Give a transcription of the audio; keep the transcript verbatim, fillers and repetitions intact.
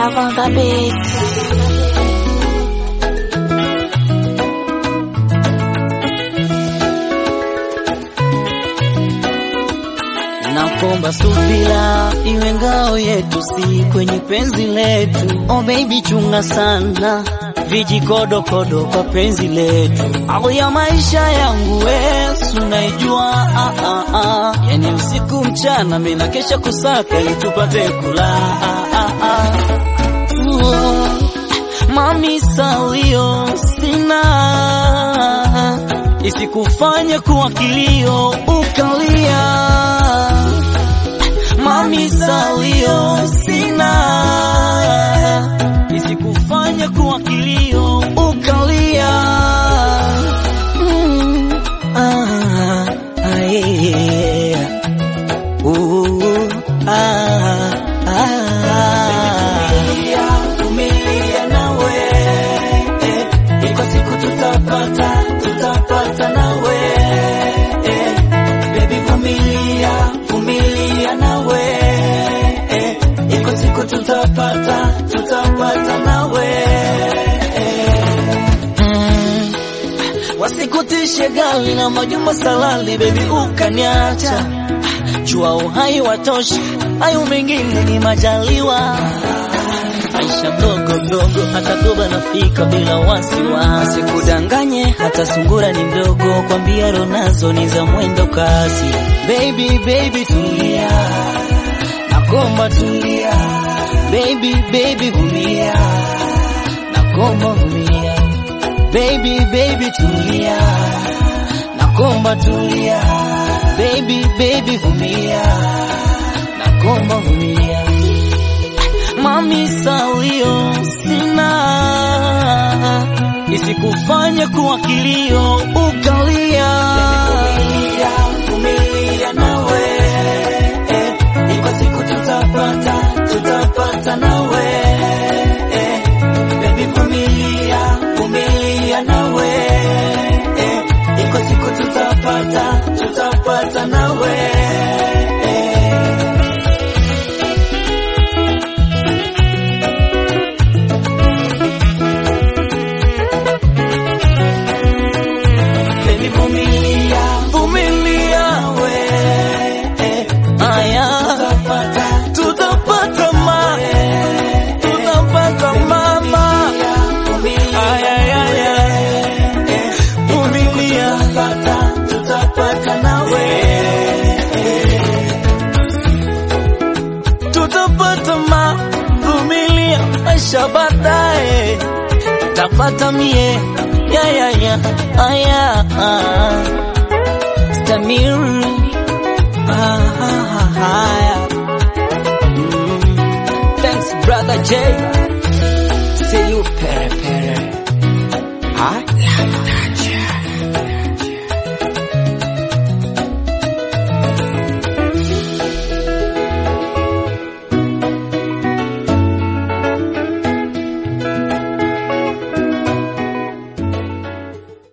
Love on the beat. Nakomba subira iwe ngao yetu, si kwenye penzi letu. Oh baby chunga sana vijikodo kodo kwa penzi letu. Au ya maisha yangu wewe unaijua, ah ah ah. Yani usiku mchana mimi nakesha kusaka ili tupate kula, ah ah ah. Oh, mami salio sina isikufanye kuwa kilio ukalia. Mami salio sina isikufanye kuwa kilio ukalia. mm, ah, ah, yeah. uh, ah, ah. Vumilia nawe, eh, iko siku tutapata, tutapata nawe, eh, baby vumilia, vumilia nawe, eh, iko siku tutapata, tutapata nawe, eh. mm. Wasikutishe gali na majumba salali, baby ukaniacha. Jua uhai watosha, hayo mengine ni majaliwa. Maisha mdogo mdogo, hata toba nafika bila wasiwasi. Sikudanganye hata sungura ni mdogo, kwambia ronazo ni za mwendo kasi. Baby baby tulia, nakomba tulia. Baby baby vumilia, nakomba vumilia. Baby baby tulia, nakomba tulia. Baby baby vumilia, nakomba vumilia. Mami salio sina isikufanye kuwa kilio ukalia. Vumilia, vumilia nawe, eh, iko siku tutapata, tutapata nawe, eh, baby vumilia, vumilia nawe, eh, iko siku tutapata, tutapata nawe, eh. Maisha baadaye tapata mie, ya ya ya aya ah. Stamir ah ah ah. Mm. Thanks brother J, see you.